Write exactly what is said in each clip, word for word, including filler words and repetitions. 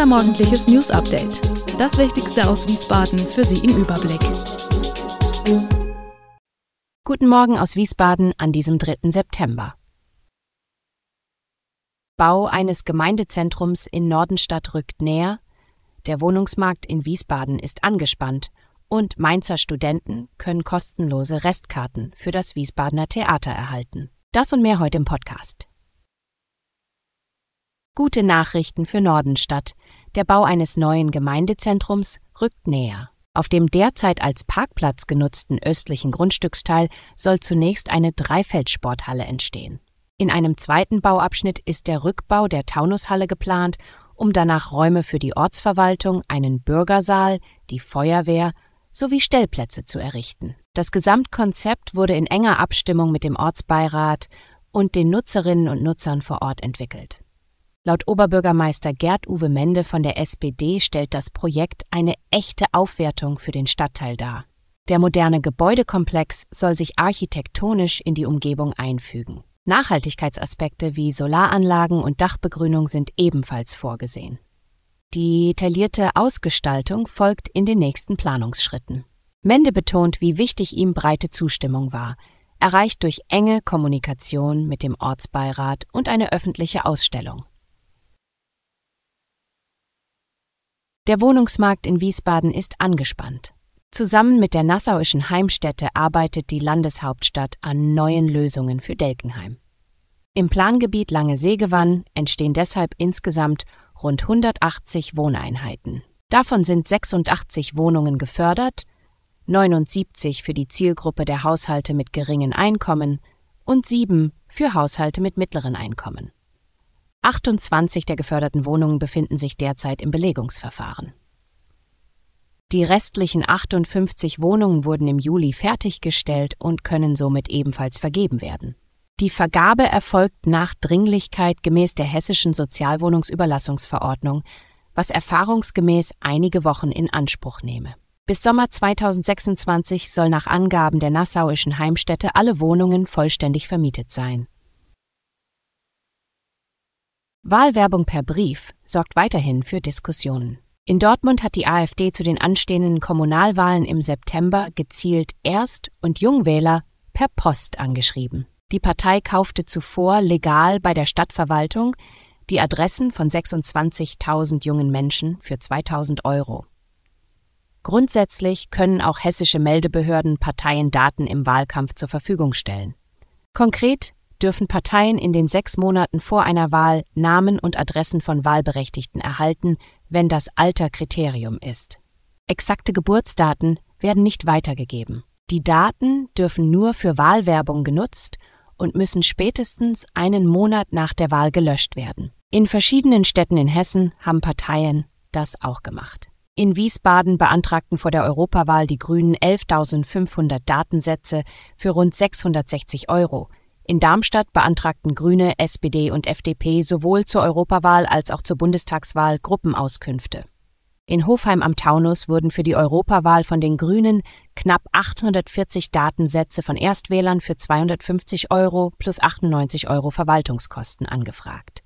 Unser morgendliches News-Update. Das Wichtigste aus Wiesbaden für Sie im Überblick. Guten Morgen aus Wiesbaden an diesem dritten September. Bau eines Gemeindezentrums in Nordenstadt rückt näher, der Wohnungsmarkt in Wiesbaden ist angespannt und Mainzer Studenten können kostenlose Restkarten für das Wiesbadener Theater erhalten. Das und mehr heute im Podcast. Gute Nachrichten für Nordenstadt. Der Bau eines neuen Gemeindezentrums rückt näher. Auf dem derzeit als Parkplatz genutzten östlichen Grundstücksteil soll zunächst eine Dreifeldsporthalle entstehen. In einem zweiten Bauabschnitt ist der Rückbau der Taunushalle geplant, um danach Räume für die Ortsverwaltung, einen Bürgersaal, die Feuerwehr sowie Stellplätze zu errichten. Das Gesamtkonzept wurde in enger Abstimmung mit dem Ortsbeirat und den Nutzerinnen und Nutzern vor Ort entwickelt. Laut Oberbürgermeister Gerd-Uwe Mende von der S P D stellt das Projekt eine echte Aufwertung für den Stadtteil dar. Der moderne Gebäudekomplex soll sich architektonisch in die Umgebung einfügen. Nachhaltigkeitsaspekte wie Solaranlagen und Dachbegrünung sind ebenfalls vorgesehen. Die detaillierte Ausgestaltung folgt in den nächsten Planungsschritten. Mende betont, wie wichtig ihm breite Zustimmung war, erreicht durch enge Kommunikation mit dem Ortsbeirat und eine öffentliche Ausstellung. Der Wohnungsmarkt in Wiesbaden ist angespannt. Zusammen mit der Nassauischen Heimstätte arbeitet die Landeshauptstadt an neuen Lösungen für Delkenheim. Im Plangebiet Lange-Segewann entstehen deshalb insgesamt rund hundertachtzig Wohneinheiten. Davon sind sechsundachtzig Wohnungen gefördert, neunundsiebzig für die Zielgruppe der Haushalte mit geringen Einkommen und sieben für Haushalte mit mittleren Einkommen. achtundzwanzig der geförderten Wohnungen befinden sich derzeit im Belegungsverfahren. Die restlichen achtundfünfzig Wohnungen wurden im Juli fertiggestellt und können somit ebenfalls vergeben werden. Die Vergabe erfolgt nach Dringlichkeit gemäß der Hessischen Sozialwohnungsüberlassungsverordnung, was erfahrungsgemäß einige Wochen in Anspruch nehme. Bis Sommer zweitausendsechsundzwanzig soll nach Angaben der Nassauischen Heimstätte alle Wohnungen vollständig vermietet sein. Wahlwerbung per Brief sorgt weiterhin für Diskussionen. In Dortmund hat die AfD zu den anstehenden Kommunalwahlen im September gezielt Erst- und Jungwähler per Post angeschrieben. Die Partei kaufte zuvor legal bei der Stadtverwaltung die Adressen von sechsundzwanzigtausend jungen Menschen für zweitausend Euro. Grundsätzlich können auch hessische Meldebehörden Parteien Daten im Wahlkampf zur Verfügung stellen. Konkret dürfen Parteien in den sechs Monaten vor einer Wahl Namen und Adressen von Wahlberechtigten erhalten, wenn das Alter Kriterium ist. Exakte Geburtsdaten werden nicht weitergegeben. Die Daten dürfen nur für Wahlwerbung genutzt und müssen spätestens einen Monat nach der Wahl gelöscht werden. In verschiedenen Städten in Hessen haben Parteien das auch gemacht. In Wiesbaden beantragten vor der Europawahl die Grünen elftausendfünfhundert Datensätze für rund sechshundertsechzig Euro. In Darmstadt beantragten Grüne, S P D und F D P sowohl zur Europawahl als auch zur Bundestagswahl Gruppenauskünfte. In Hofheim am Taunus wurden für die Europawahl von den Grünen knapp achthundertvierzig Datensätze von Erstwählern für zweihundertfünfzig Euro plus achtundneunzig Euro Verwaltungskosten angefragt.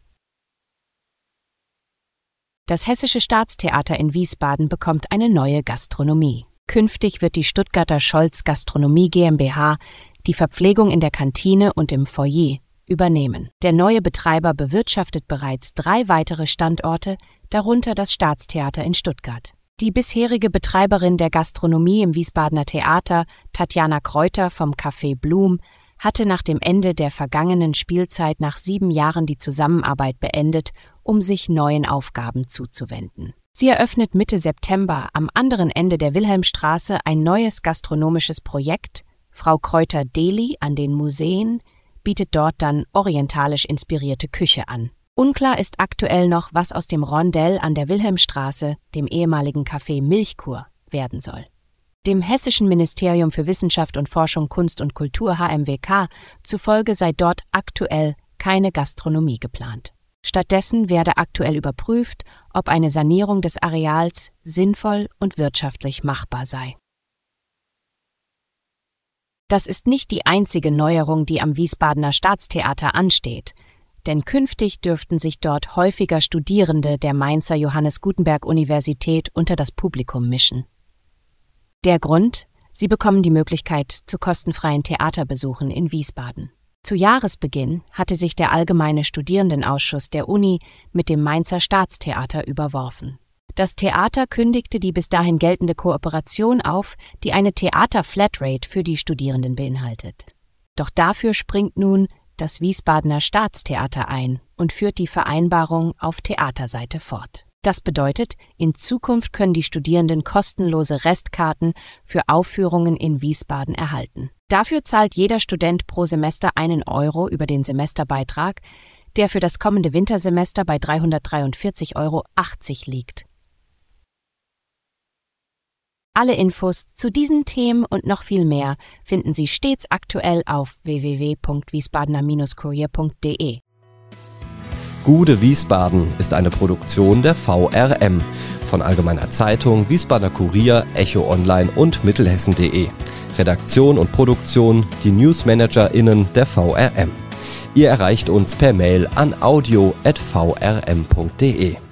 Das Hessische Staatstheater in Wiesbaden bekommt eine neue Gastronomie. Künftig wird die Stuttgarter Scholz Gastronomie GmbH die Verpflegung in der Kantine und im Foyer übernehmen. Der neue Betreiber bewirtschaftet bereits drei weitere Standorte, darunter das Staatstheater in Stuttgart. Die bisherige Betreiberin der Gastronomie im Wiesbadener Theater, Tatjana Kräuter vom Café Blum, hatte nach dem Ende der vergangenen Spielzeit nach sieben Jahren die Zusammenarbeit beendet, um sich neuen Aufgaben zuzuwenden. Sie eröffnet Mitte September am anderen Ende der Wilhelmstraße ein neues gastronomisches Projekt. Frau Kräuter Deli an den Museen bietet dort dann orientalisch inspirierte Küche an. Unklar ist aktuell noch, was aus dem Rondell an der Wilhelmstraße, dem ehemaligen Café Milchkur, werden soll. Dem Hessischen Ministerium für Wissenschaft und Forschung, Kunst und Kultur H M W K zufolge sei dort aktuell keine Gastronomie geplant. Stattdessen werde aktuell überprüft, ob eine Sanierung des Areals sinnvoll und wirtschaftlich machbar sei. Das ist nicht die einzige Neuerung, die am Wiesbadener Staatstheater ansteht. denn künftig dürften sich dort häufiger Studierende der Mainzer Johannes Gutenberg Universität unter das Publikum mischen. Der Grund? Sie bekommen die Möglichkeit zu kostenfreien Theaterbesuchen in Wiesbaden. Zu Jahresbeginn hatte sich der Allgemeine Studierendenausschuss der Uni mit dem Mainzer Staatstheater überworfen. Das Theater kündigte die bis dahin geltende Kooperation auf, die eine Theater-Flatrate für die Studierenden beinhaltet. Doch dafür springt nun das Wiesbadener Staatstheater ein und führt die Vereinbarung auf Theaterseite fort. Das bedeutet, in Zukunft können die Studierenden kostenlose Restkarten für Aufführungen in Wiesbaden erhalten. Dafür zahlt jeder Student pro Semester einen Euro über den Semesterbeitrag, der für das kommende Wintersemester bei dreihundertdreiundvierzig Euro achtzig liegt. Alle Infos zu diesen Themen und noch viel mehr finden Sie stets aktuell auf w w w punkt wiesbadener Bindestrich kurier punkt d e. Gude Wiesbaden ist eine Produktion der V R M von Allgemeiner Zeitung, Wiesbadener Kurier, Echo Online und Mittelhessen punkt de. Redaktion und Produktion die NewsmanagerInnen der V R M. Ihr erreicht uns per Mail an audio at v r m punkt d e.